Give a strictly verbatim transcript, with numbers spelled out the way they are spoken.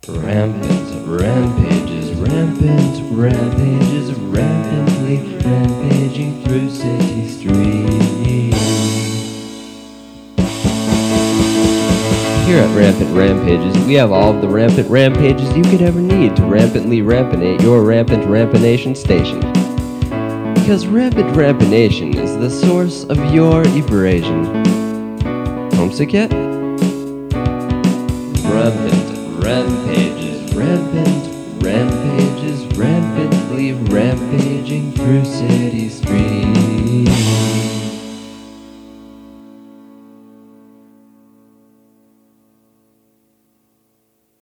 Rampant rampages, rampant rampages, rampantly rampaging through city streets. Here at Rampant Rampages, we have all of the rampant rampages you could ever need to rampantly rampanate your rampant rampanation station. Because rampant rampanation is the source of your evasion. Homesick yet? Rampant rampages, rampant rampages, rampantly rampaging through cities.